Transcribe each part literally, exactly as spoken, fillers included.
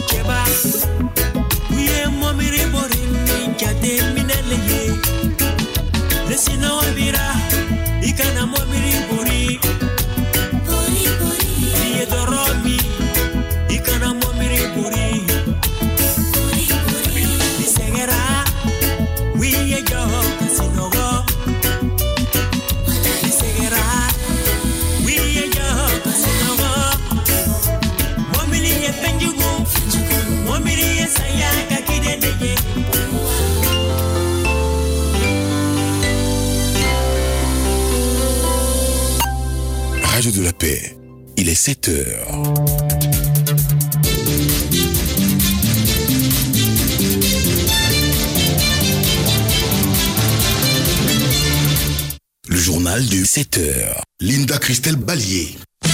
Radio de la Paix, il est sept heures. Le journal de sept heures. Linda Christelle Ballier.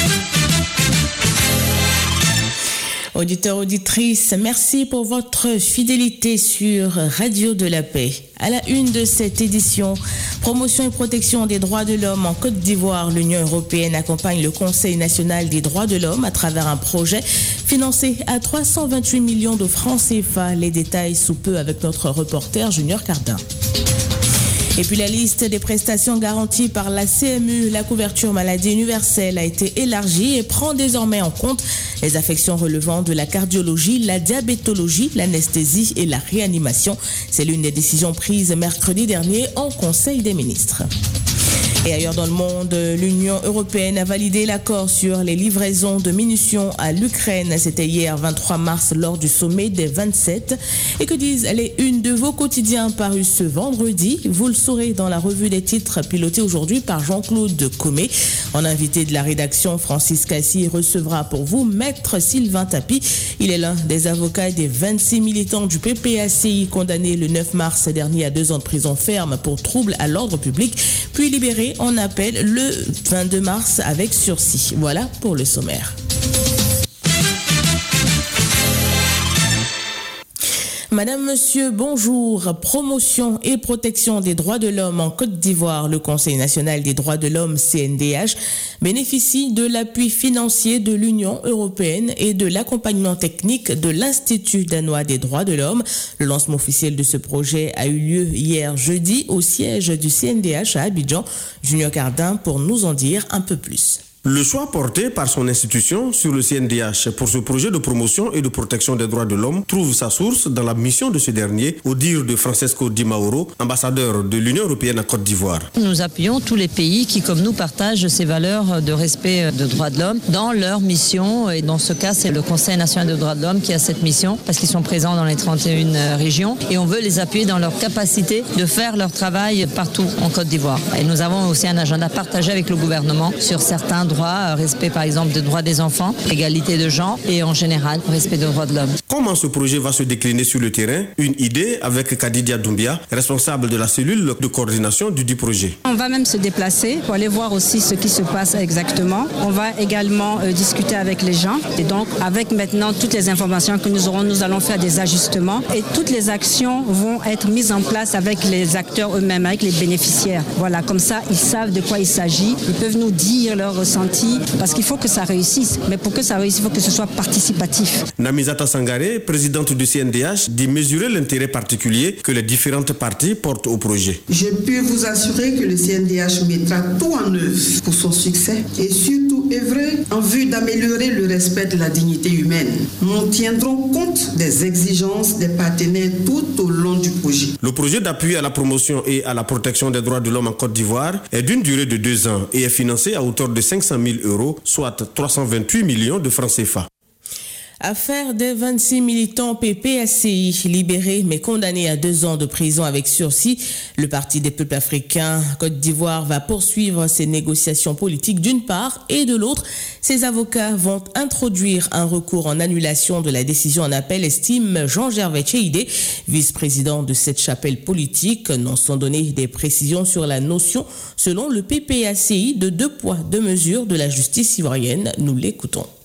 Auditeurs, auditrices, merci pour votre fidélité sur Radio de la Paix. À la une de cette édition, promotion et protection des droits de l'homme en Côte d'Ivoire, l'Union européenne accompagne le Conseil national des droits de l'homme à travers un projet financé à trois cent vingt-huit millions de francs C F A. Les détails sous peu avec notre reporter Junior Cardin. Et puis la liste des prestations garanties par la C M U, la couverture maladie universelle, a été élargie et prend désormais en compte les affections relevant de la cardiologie, la diabétologie, l'anesthésie et la réanimation. C'est l'une des décisions prises mercredi dernier en Conseil des ministres. Et ailleurs dans le monde, l'Union européenne a validé l'accord sur les livraisons de munitions à l'Ukraine. C'était hier vingt-trois mars lors du sommet des vingt-sept. Et que disent les unes de vos quotidiens parus ce vendredi? Vous le saurez dans la revue des titres pilotée aujourd'hui par Jean-Claude Comé. En invité de la rédaction, Francis Cassi recevra pour vous Maître Sylvain Tapi. Il est l'un des avocats des vingt-six militants du P P A C I condamnés le neuf mars dernier à deux ans de prison ferme pour trouble à l'ordre public, puis libéré en appel le vingt-deux mars avec sursis. Voilà pour le sommaire. Madame, Monsieur, bonjour. Promotion et protection des droits de l'homme en Côte d'Ivoire. Le Conseil national des droits de l'homme, C N D H, bénéficie de l'appui financier de l'Union européenne et de l'accompagnement technique de l'Institut danois des droits de l'homme. Le lancement officiel de ce projet a eu lieu hier jeudi au siège du C N D H à Abidjan. Junior Cardin pour nous en dire un peu plus. Le choix porté par son institution sur le C N D H pour ce projet de promotion et de protection des droits de l'homme trouve sa source dans la mission de ce dernier, au dire de Francesco Di Mauro, ambassadeur de l'Union européenne à Côte d'Ivoire. Nous appuyons tous les pays qui, comme nous, partagent ces valeurs de respect de droits de l'homme dans leur mission. Et dans ce cas, c'est le Conseil national des droits de l'homme qui a cette mission parce qu'ils sont présents dans les trente et une régions et on veut les appuyer dans leur capacité de faire leur travail partout en Côte d'Ivoire. Et nous avons aussi un agenda partagé avec le gouvernement sur certains droits. Respect par exemple des droits des enfants, égalité de genre et en général respect des droits de l'homme. Comment ce projet va se décliner sur le terrain? Une idée avec Kadidia Doumbia, responsable de la cellule de coordination du dit projet. On va même se déplacer pour aller voir aussi ce qui se passe exactement. On va également euh, discuter avec les gens et donc avec maintenant toutes les informations que nous aurons, nous allons faire des ajustements et toutes les actions vont être mises en place avec les acteurs eux-mêmes, avec les bénéficiaires. Voilà, comme ça ils savent de quoi il s'agit, ils peuvent nous dire leur ressenti. Parce qu'il faut que ça réussisse. Mais pour que ça réussisse, il faut que ce soit participatif. Namizata Sangare, présidente du C N D H, dit mesurer l'intérêt particulier que les différentes parties portent au projet. Je peux vous assurer que le C N D H mettra tout en œuvre pour son succès et surtout œuvrer en vue d'améliorer le respect de la dignité humaine. Nous tiendrons compte des exigences des partenaires tout au long du projet. Le projet d'appui à la promotion et à la protection des droits de l'homme en Côte d'Ivoire est d'une durée de deux ans et est financé à hauteur de cinq cent mille euros, soit trois cent vingt-huit millions de francs C F A. Affaire des vingt-six militants P P A C I libérés mais condamnés à deux ans de prison avec sursis. Le Parti des peuples africains Côte d'Ivoire va poursuivre ses négociations politiques d'une part et de l'autre. Ses avocats vont introduire un recours en annulation de la décision en appel, estime Jean-Gervais Tchéidé, vice-président de cette chapelle politique. N'en sont données des précisions sur la notion, selon le P P A C I, de deux poids, deux mesures de la justice ivoirienne. Nous l'écoutons.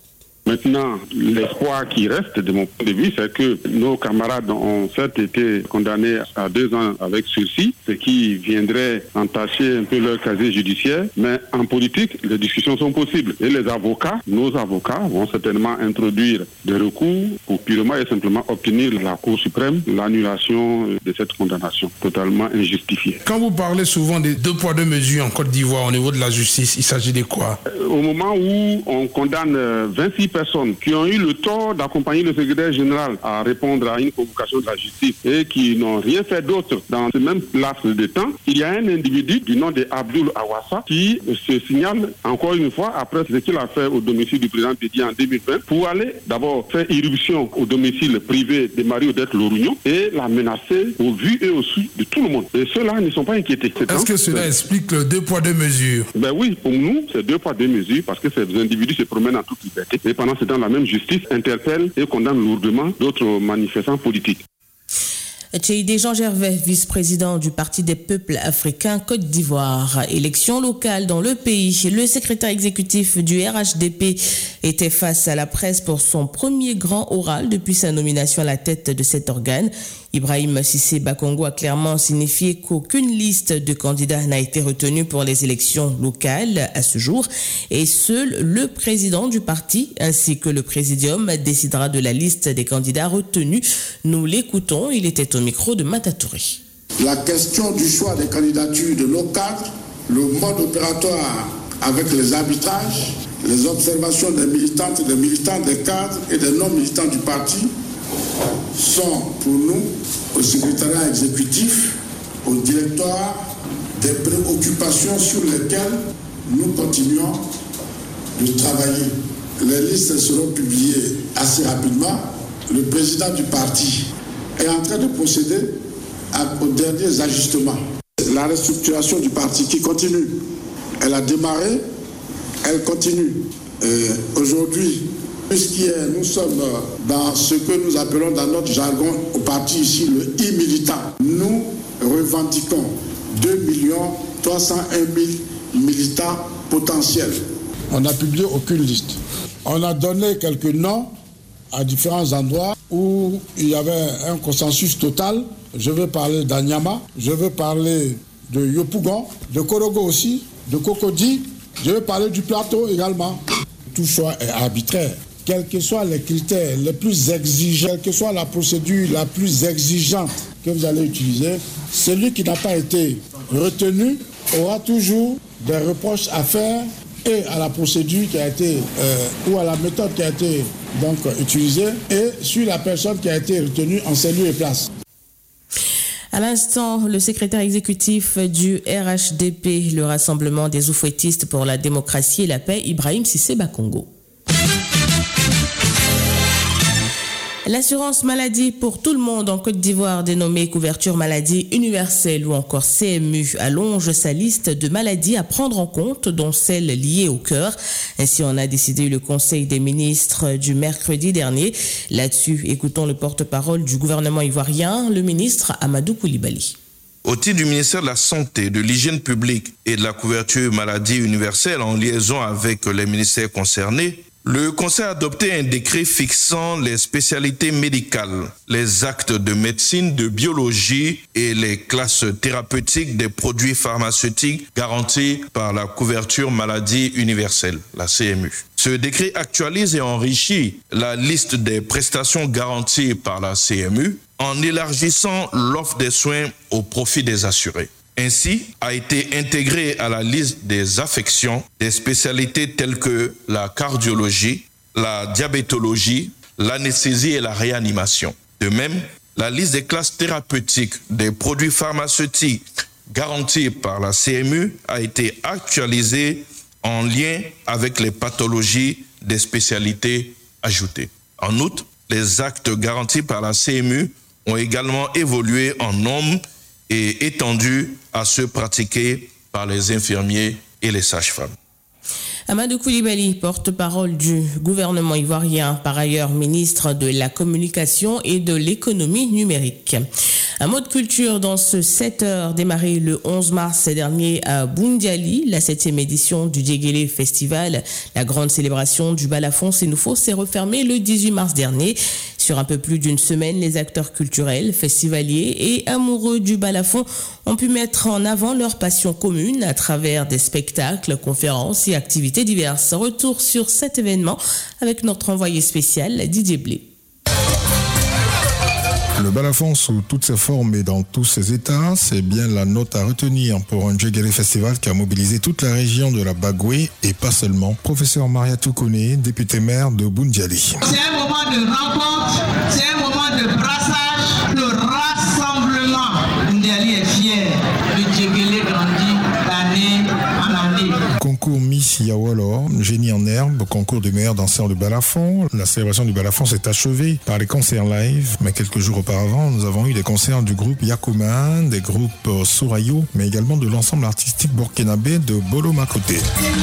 Maintenant, l'espoir qui reste, de mon point de vue, c'est que nos camarades ont certes été condamnés à deux ans avec sursis, ce qui viendrait entacher un peu leur casier judiciaire. Mais en politique, les discussions sont possibles. Et les avocats, nos avocats, vont certainement introduire des recours pour purement et simplement obtenir de la Cour suprême l'annulation de cette condamnation totalement injustifiée. Quand vous parlez souvent des deux poids deux mesures en Côte d'Ivoire au niveau de la justice, il s'agit de quoi? Au moment où on condamne vingt-six personnes qui ont eu le tort d'accompagner le secrétaire général à répondre à une convocation de la justice et qui n'ont rien fait d'autre dans ce même laps de temps, il y a un individu du nom de Abdoul Awassa qui se signale encore une fois après ce qu'il a fait au domicile du président Bédié en deux mille vingt pour aller d'abord faire irruption au domicile privé de Marie-Odette Lorugnon et la menacer au vu et au su de tout le monde. Et ceux-là ne sont pas inquiétés. C'est Est-ce que cela explique le deux poids deux mesures? Ben oui, pour nous, c'est deux poids deux mesures parce que ces individus se promènent en toute liberté. Et pendant ce temps, la même justice interpelle et condamne lourdement d'autres manifestants politiques. Tchéidé Jean Gervais, vice-président du Parti des peuples africains Côte d'Ivoire. Élection locale dans le pays. Le secrétaire exécutif du R H D P était face à la presse pour son premier grand oral depuis sa nomination à la tête de cet organe. Ibrahim Cissé Bakongo a clairement signifié qu'aucune liste de candidats n'a été retenue pour les élections locales à ce jour et seul le président du parti ainsi que le présidium décidera de la liste des candidats retenus. Nous l'écoutons, il était au micro de Matatouré. La question du choix des candidatures de nos cadres, le mode opératoire avec les arbitrages, les observations des militantes, des militants, des cadres et des non-militants du parti sont pour nous, au secrétariat exécutif, au directoire, des préoccupations sur lesquelles nous continuons de travailler. Les listes seront publiées assez rapidement. Le président du parti est en train de procéder aux derniers ajustements. La restructuration du parti qui continue, elle a démarré, elle continue. Et aujourd'hui, nous sommes dans ce que nous appelons dans notre jargon au parti ici le e-militant. Nous revendiquons deux millions trois cent un mille militants potentiels. On n'a publié aucune liste. On a donné quelques noms à différents endroits où il y avait un consensus total. Je veux parler d'Anyama, je veux parler de Yopougon, de Korogo aussi, de Cocody, je veux parler du plateau également. Tout choix est arbitraire. Quels que soient les critères les plus exigeants, quelle que soit la procédure la plus exigeante que vous allez utiliser, celui qui n'a pas été retenu aura toujours des reproches à faire et à la procédure qui a été, euh, ou à la méthode qui a été donc utilisée et sur la personne qui a été retenue en ses lieux et places. À l'instant, le secrétaire exécutif du R H D P, le Rassemblement des Oufouettistes pour la démocratie et la paix, Ibrahim Cissé Bakongo. L'assurance maladie pour tout le monde en Côte d'Ivoire, dénommée couverture maladie universelle ou encore C M U, allonge sa liste de maladies à prendre en compte, dont celles liées au cœur. Ainsi en a décidé le Conseil des ministres du mercredi dernier. Là-dessus, écoutons le porte-parole du gouvernement ivoirien, le ministre Amadou Koulibaly. Au titre du ministère de la Santé, de l'Hygiène publique et de la couverture maladie universelle en liaison avec les ministères concernés, le Conseil a adopté un décret fixant les spécialités médicales, les actes de médecine, de biologie et les classes thérapeutiques des produits pharmaceutiques garantis par la couverture maladie universelle, la C M U. Ce décret actualise et enrichit la liste des prestations garanties par la C M U en élargissant l'offre des soins au profit des assurés. Ainsi, a été intégré à la liste des affections des spécialités telles que la cardiologie, la diabétologie, l'anesthésie et la réanimation. De même, la liste des classes thérapeutiques des produits pharmaceutiques garantis par la C M U a été actualisée en lien avec les pathologies des spécialités ajoutées. En outre, les actes garantis par la C M U ont également évolué en nombre et étendu à ceux pratiqués par les infirmiers et les sages-femmes. Amadou Koulibaly, porte-parole du gouvernement ivoirien, par ailleurs ministre de la Communication et de l'Économie numérique. Un mot de culture dans ce sept heures démarré le onze mars dernier à Boundiali, la septième édition du Djegele Festival. La grande célébration du balafon Sénoufo s'est refermée le dix-huit mars dernier. Sur un peu plus d'une semaine, les acteurs culturels, festivaliers et amoureux du balafon ont pu mettre en avant leur passion commune à travers des spectacles, conférences et activités diverses. Retour sur cet événement avec notre envoyé spécial Didier Blé. Le balafon sous toutes ses formes et dans tous ses états, c'est bien la note à retenir pour un Djegele Festival qui a mobilisé toute la région de la Bagoué et pas seulement. Professeur Mariatou Kone, député maire de Boundiali. C'est un moment de rencontre, c'est un moment de brassage, de rassemblement. Boundiali est fier, le Djegele grandit d'année en année. Concours Miss Yawalo, génie en herbe, concours de meilleurs danseurs de balafon. La célébration du balafon s'est achevée par les concerts live, mais quelques jours auparavant, nous avons eu des concerts du groupe Yakouman, des groupes Sourayo, mais également de l'ensemble artistique burkinabé de Bolo Makoté.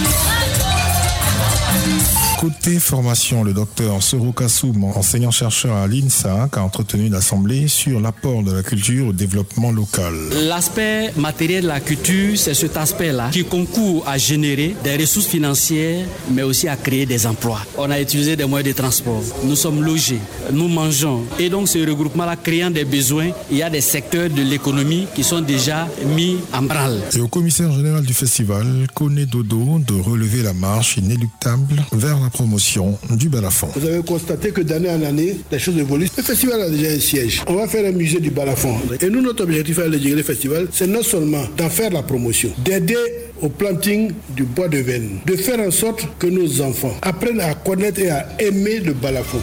Côté formation, le docteur Soro Kassoum, enseignant-chercheur à l'I N S A, a entretenu l'Assemblée sur l'apport de la culture au développement local. L'aspect matériel de la culture, c'est cet aspect-là qui concourt à générer des ressources financières, mais aussi à créer des emplois. On a utilisé des moyens de transport, nous sommes logés, nous mangeons. Et donc ce regroupement-là, créant des besoins, il y a des secteurs de l'économie qui sont déjà mis en branle. Et au commissaire général du festival, Kone Dodo, de relever la marche inéluctable vers la promotion du balafon. Vous avez constaté que d'année en année, les choses évoluent. Le festival a déjà un siège. On va faire un musée du balafon. Et nous, notre objectif avec le Djegele Festival, c'est non seulement d'en faire la promotion, d'aider au planting du bois de veine, de faire en sorte que nos enfants apprennent à connaître et à aimer le balafon.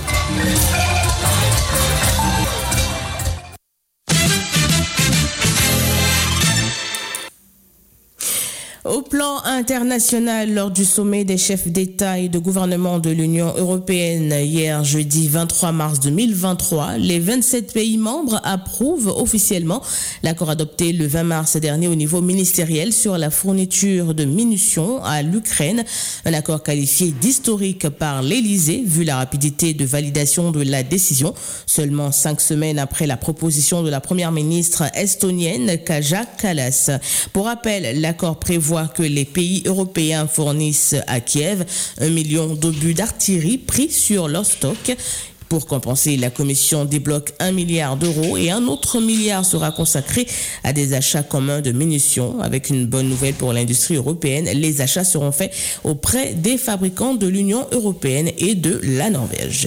Au plan international, lors du sommet des chefs d'État et de gouvernement de l'Union européenne hier jeudi vingt-trois mars deux mille vingt-trois, les vingt-sept pays membres approuvent officiellement l'accord adopté le vingt mars dernier au niveau ministériel sur la fourniture de munitions à l'Ukraine. Un accord qualifié d'historique par l'Élysée vu la rapidité de validation de la décision. Seulement cinq semaines après la proposition de la première ministre estonienne Kaja Kallas. Pour rappel, l'accord prévoit que les pays européens fournissent à Kiev un million d'obus d'artillerie pris sur leur stock. Pour compenser, la Commission débloque un milliard d'euros et un autre milliard sera consacré à des achats communs de munitions. Avec une bonne nouvelle pour l'industrie européenne, les achats seront faits auprès des fabricants de l'Union européenne et de la Norvège.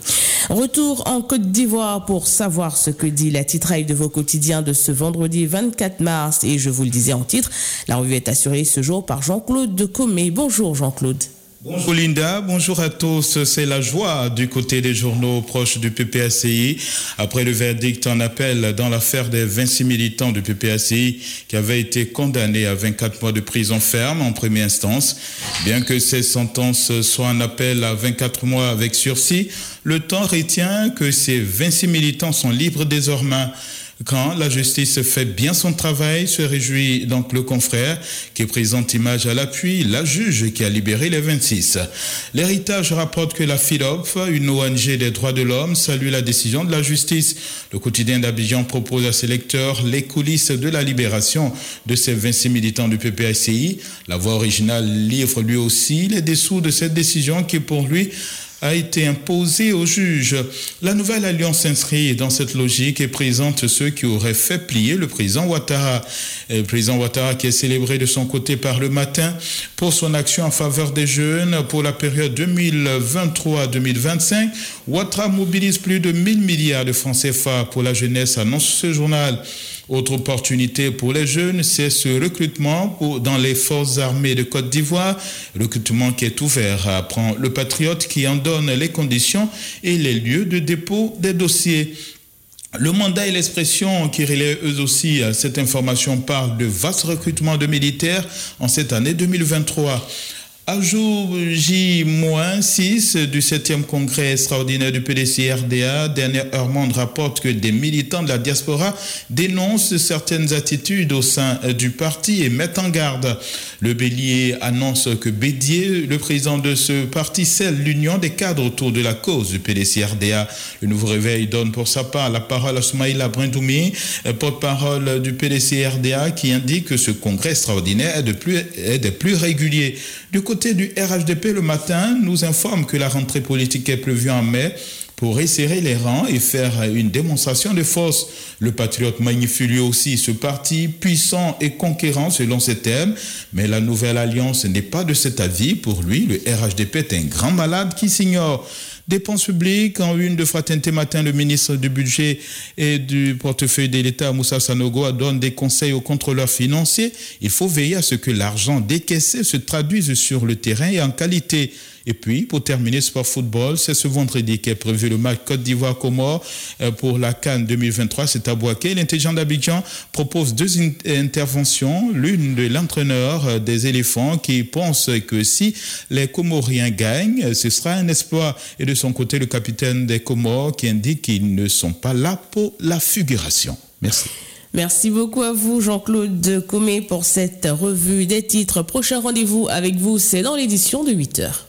Retour en Côte d'Ivoire pour savoir ce que dit la titraille de vos quotidiens de ce vendredi vingt-quatre mars. Et je vous le disais en titre, la revue est assurée ce jour par Jean-Claude Decomé. Bonjour Jean-Claude. Bonjour Linda, bonjour à tous. C'est la joie du côté des journaux proches du P P A C I. Après le verdict en appel dans l'affaire des vingt-six militants du P P A C I qui avaient été condamnés à vingt-quatre mois de prison ferme en première instance. Bien que ces sentences soient en appel à vingt-quatre mois avec sursis, le temps retient que ces vingt-six militants sont libres désormais. Quand la justice fait bien son travail, se réjouit donc le confrère qui présente image à l'appui, la juge qui a libéré les vingt-six. L'héritage rapporte que la FIDOP, une O N G des droits de l'homme, salue la décision de la justice. Le quotidien d'Abidjan propose à ses lecteurs les coulisses de la libération de ces vingt-six militants du P P A C I. La voix originale livre lui aussi les dessous de cette décision qui pour lui a été imposé au juge. La nouvelle alliance s'inscrit dans cette logique et présente ceux qui auraient fait plier le président Ouattara. Le président Ouattara qui est célébré de son côté par Le Matin pour son action en faveur des jeunes pour la période deux mille vingt-trois à deux mille vingt-cinq. Ouattara mobilise plus de mille milliards de francs C F A pour la jeunesse, annonce ce journal. Autre opportunité pour les jeunes, c'est ce recrutement pour, dans les forces armées de Côte d'Ivoire, recrutement qui est ouvert, apprend le Patriote qui en donne les conditions et les lieux de dépôt des dossiers. Le mandat et l'expression qui relaient eux aussi cette information parlent de vaste recrutement de militaires en cette année deux mille vingt-trois. À jour J six du septième congrès extraordinaire du P D C R D A, Dernière Heure Monde rapporte que des militants de la diaspora dénoncent certaines attitudes au sein du parti et mettent en garde. Le Bélier annonce que Bédier, le président de ce parti, scelle l'union des cadres autour de la cause du P D C R D A. Le Nouveau Réveil donne pour sa part la parole à Soumaïla Brindoumi, porte-parole du P D C R D A, qui indique que ce congrès extraordinaire est, de plus, est des plus réguliers. Du côté du R H D P, le matin nous informe que la rentrée politique est prévue en mai pour resserrer les rangs et faire une démonstration de force. Le Patriote magnifie lui aussi ce parti puissant et conquérant selon ses thèmes, mais la Nouvelle Alliance n'est pas de cet avis. Pour lui, le R H D P est un grand malade qui s'ignore. Dépenses publiques, en une de Fraternité Matin, le ministre du Budget et du portefeuille de l'État, Moussa Sanogo, donne des conseils aux contrôleurs financiers. Il faut veiller à ce que l'argent décaissé se traduise sur le terrain et en qualité. Et puis, pour terminer, sport football, c'est ce vendredi qu'est prévu le match Côte d'Ivoire-Comores pour la CAN deux mille vingt-trois. C'est à Bouaké. L'intelligent d'Abidjan propose deux in- interventions. L'une de l'entraîneur des éléphants qui pense que si les Comoriens gagnent, ce sera un exploit. Et de son côté, le capitaine des Comores qui indique qu'ils ne sont pas là pour la figuration. Merci. Merci beaucoup à vous, Jean-Claude Comé, pour cette revue des titres. Prochain rendez-vous avec vous, c'est dans l'édition de huit heures.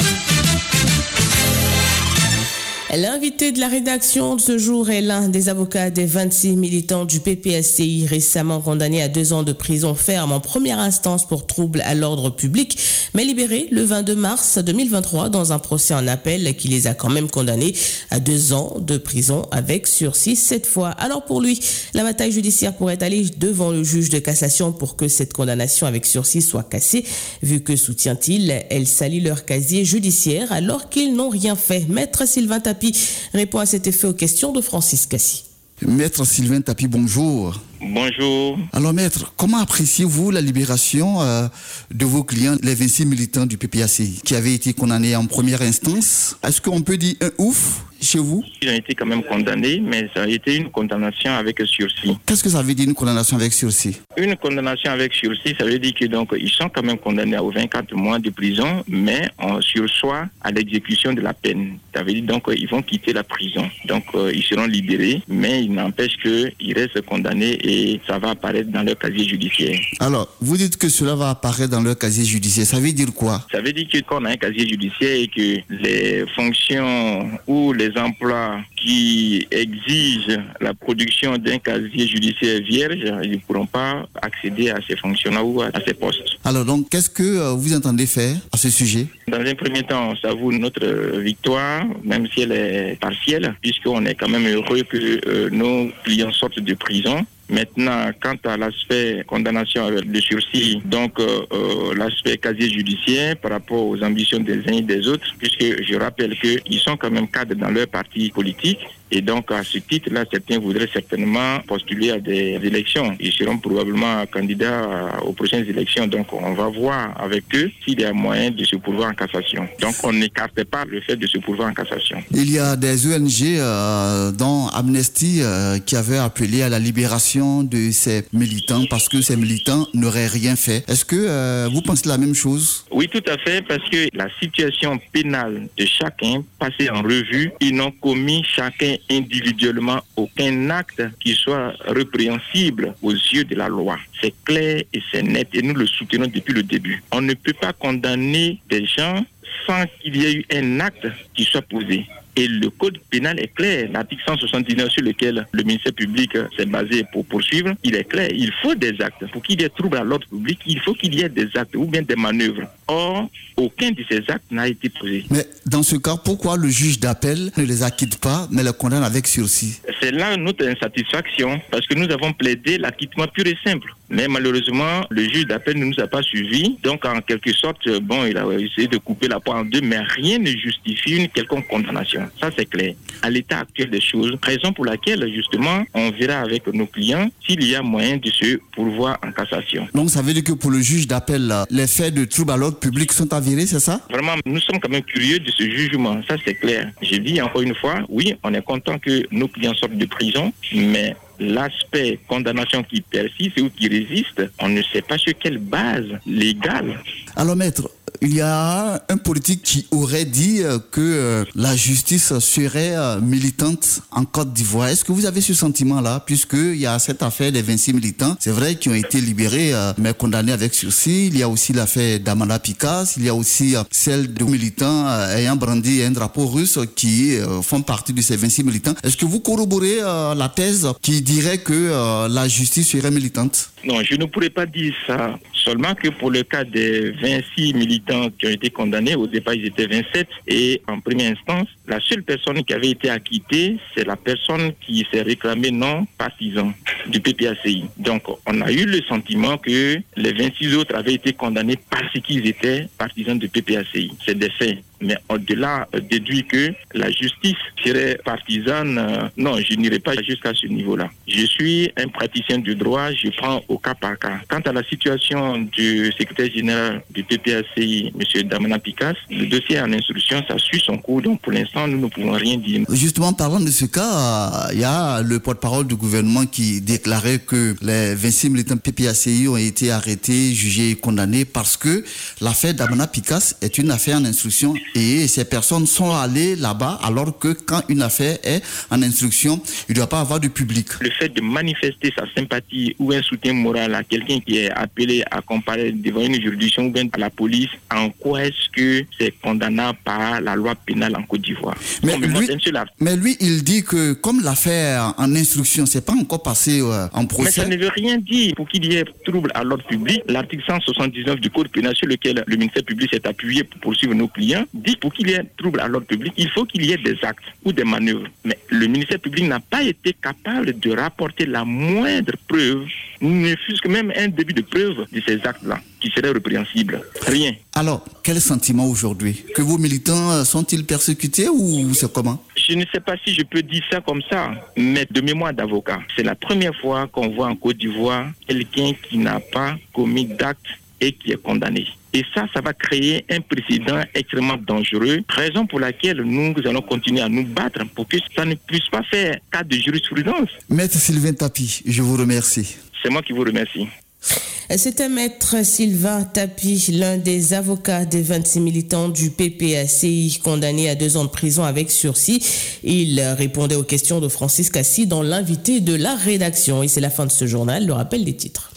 L'invité de la rédaction de ce jour est l'un des avocats des vingt-six militants du P P S C I récemment condamnés à deux ans de prison ferme en première instance pour trouble à l'ordre public, mais libérés le vingt-deux mars deux mille vingt-trois dans un procès en appel qui les a quand même condamnés à deux ans de prison avec sursis cette fois. Alors pour lui, la bataille judiciaire pourrait aller devant le juge de cassation pour que cette condamnation avec sursis soit cassée, vu que, soutient-il, elle salit leur casier judiciaire alors qu'ils n'ont rien fait. Maître Sylvain Tapie répond à cet effet aux questions de Francis Cassi. Maître Sylvain Tapie, bonjour. Bonjour. Alors maître, comment appréciez-vous la libération euh, de vos clients, les vingt-six militants du P P A C I, qui avaient été condamnés en première instance? Est-ce qu'on peut dire un ouf chez vous? Ils ont été quand même condamnés, mais ça a été une condamnation avec sursis. Qu'est-ce que ça veut dire une condamnation avec sursis? Une condamnation avec sursis, ça veut dire que donc ils sont quand même condamnés à vingt-quatre mois de prison, mais on sursoit à l'exécution de la peine. Ça veut dire donc ils vont quitter la prison. Donc euh, ils seront libérés, mais il n'empêche qu'ils restent condamnés et ça va apparaître dans leur casier judiciaire. Alors, vous dites que cela va apparaître dans leur casier judiciaire. Ça veut dire quoi? Ça veut dire que quand on a un casier judiciaire et que les fonctions ou les emplois qui exigent la production d'un casier judiciaire vierge, ils ne pourront pas accéder à ces fonctions-là ou à ces postes. Alors donc, qu'est-ce que euh, vous entendez faire à ce sujet? Dans un premier temps, ça vaut notre victoire, même si elle est partielle, puisqu'on est quand même heureux que euh, nos clients sortent de prison. Maintenant, quant à l'aspect condamnation avec le sursis, donc euh, euh, l'aspect casier judiciaire par rapport aux ambitions des uns et des autres, puisque je rappelle qu'ils sont quand même cadres dans leur parti politique. Et donc, à ce titre-là, certains voudraient certainement postuler à des élections. Ils seront probablement candidats aux prochaines élections. Donc, on va voir avec eux s'il y a moyen de se pourvoir en cassation. Donc, on n'écarte pas le fait de se pourvoir en cassation. Il y a des O N G, euh, dont Amnesty, euh, qui avaient appelé à la libération de ces militants parce que ces militants n'auraient rien fait. Est-ce que euh, vous pensez la même chose? Oui, tout à fait, parce que la situation pénale de chacun, passée en revue, ils n'ont commis chacun individuellement aucun acte qui soit répréhensible aux yeux de la loi. C'est clair et c'est net et nous le soutenons depuis le début. On ne peut pas condamner des gens sans qu'il y ait eu un acte qui soit posé. Et le code pénal est clair. L'article cent soixante-dix-neuf sur lequel le ministère public s'est basé pour poursuivre, il est clair. Il faut des actes. Pour qu'il y ait trouble à l'ordre public, il faut qu'il y ait des actes ou bien des manœuvres. Or, aucun de ces actes n'a été posé. Mais dans ce cas, pourquoi le juge d'appel ne les acquitte pas, mais les condamne avec sursis? C'est là notre insatisfaction, parce que nous avons plaidé l'acquittement pur et simple. Mais malheureusement, le juge d'appel ne nous a pas suivis. Donc, en quelque sorte, bon, il a essayé de couper la poire en deux, mais rien ne justifie une quelconque condamnation. Ça, c'est clair. À l'état actuel des choses, raison pour laquelle, justement, on verra avec nos clients s'il y a moyen de se pourvoir en cassation. Donc, ça veut dire que pour le juge d'appel, les faits de trouble à l'ordre public sont avérés, c'est ça? Vraiment, nous sommes quand même curieux de ce jugement. Ça, c'est clair. Je dis encore une fois, oui, on est content que nos clients sortent de prison, mais l'aspect condamnation qui persiste ou qui résiste, on ne sait pas sur quelle base légale. Alors maître, il y a un politique qui aurait dit que euh, la justice serait euh, militante en Côte d'Ivoire. Est-ce que vous avez ce sentiment-là, puisqu'il y a cette affaire des vingt-six militants, c'est vrai, qui ont été libérés, euh, mais condamnés avec sursis. Il y a aussi l'affaire d'Amana Pikas, il y a aussi euh, celle de militants euh, ayant brandi un drapeau russe qui euh, font partie de ces vingt-six militants. Est-ce que vous corroborez euh, la thèse qui dirait que euh, la justice serait militante? Non, je ne pourrais pas dire ça. Seulement que pour le cas des vingt-six militants qui ont été condamnés, au départ ils étaient vingt-sept, et en première instance, la seule personne qui avait été acquittée, c'est la personne qui s'est réclamée non partisan du P P A C I. Donc on a eu le sentiment que les vingt-six autres avaient été condamnés parce qu'ils étaient partisans du P P A C I. C'est des faits. Mais au-delà, déduit que la justice serait partisane, euh, non, je n'irai pas jusqu'à ce niveau-là. Je suis un praticien du droit, je prends au cas par cas. Quant à la situation du secrétaire général du P P A C I, M. Damana Pikas, le dossier est en instruction, ça suit son cours, donc pour l'instant, nous ne pouvons rien dire. Justement, parlant de ce cas, il y a le porte-parole du gouvernement qui déclarait que les vingt-six militants P P A C I ont été arrêtés, jugés et condamnés parce que l'affaire Damana Pikas est une affaire en instruction. Et ces personnes sont allées là-bas alors que quand une affaire est en instruction, il ne doit pas avoir de public. Le fait de manifester sa sympathie ou un soutien moral à quelqu'un qui est appelé à comparaître devant une juridiction ou bien à la police, en quoi est-ce que c'est condamnable par la loi pénale en Côte d'Ivoire? Mais, lui, mais lui, il dit que comme l'affaire en instruction, c'est pas encore passé euh, en procès. Mais ça ne veut rien dire. Pour qu'il y ait trouble à l'ordre public, l'article cent soixante-dix-neuf du Code pénal sur lequel le ministère public s'est appuyé pour poursuivre nos clients, dit pour qu'il y ait trouble à l'ordre public, il faut qu'il y ait des actes ou des manœuvres. Mais le ministère public n'a pas été capable de rapporter la moindre preuve, ne fût-ce que même un début de preuve de ces actes-là, qui serait répréhensible. Rien. Alors, quel sentiment aujourd'hui? Que vos militants sont-ils persécutés ou c'est comment? Je ne sais pas si je peux dire ça comme ça, mais de mémoire d'avocat, c'est la première fois qu'on voit en Côte d'Ivoire quelqu'un qui n'a pas commis d'acte et qui est condamné. Et ça, ça va créer un précédent extrêmement dangereux, raison pour laquelle nous allons continuer à nous battre pour que ça ne puisse pas faire cas de jurisprudence. Maître Sylvain Tapi, je vous remercie. C'est moi qui vous remercie. C'était Maître Sylvain Tapi, l'un des avocats des vingt-six militants du P P A C I condamnés à deux ans de prison avec sursis. Il répondait aux questions de Francis Cassi dans l'invité de la rédaction. Et c'est la fin de ce journal, le rappel des titres.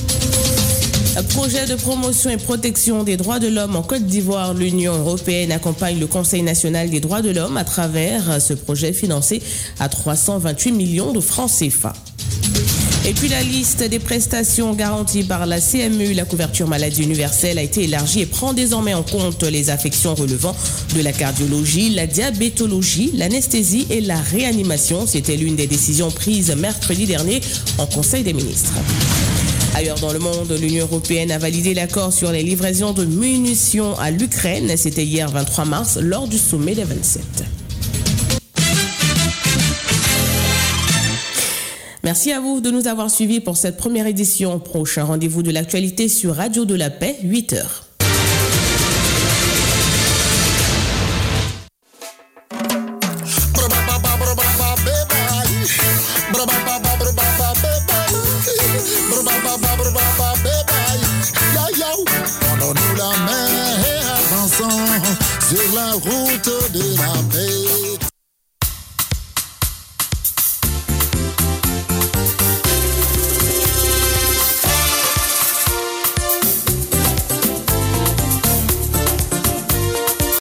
Projet de promotion et protection des droits de l'homme en Côte d'Ivoire, l'Union européenne accompagne le Conseil national des droits de l'homme à travers ce projet financé à trois cent vingt-huit millions de francs C F A. Et puis la liste des prestations garanties par la C M U, la couverture maladie universelle, a été élargie et prend désormais en compte les affections relevant de la cardiologie, la diabétologie, l'anesthésie et la réanimation. C'était l'une des décisions prises mercredi dernier en Conseil des ministres. Ailleurs dans le monde, l'Union européenne a validé l'accord sur les livraisons de munitions à l'Ukraine. C'était hier vingt-trois mars lors du sommet des vingt-sept. Merci à vous de nous avoir suivis pour cette première édition. Prochain rendez-vous de l'actualité sur Radio de la Paix, huit heures. Sur la route de la paix.